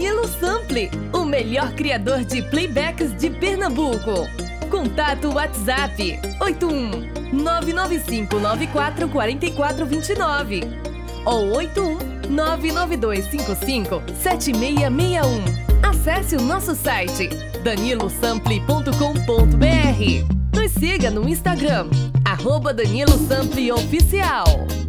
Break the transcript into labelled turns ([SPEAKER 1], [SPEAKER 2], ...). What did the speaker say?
[SPEAKER 1] Danilo Sample, o melhor criador de playbacks de Pernambuco. Contato WhatsApp 81 995 94 4429 ou 81 99255 7661. Acesse o nosso site danilosample.com.br. Nos siga no Instagram @DaniloSample Oficial.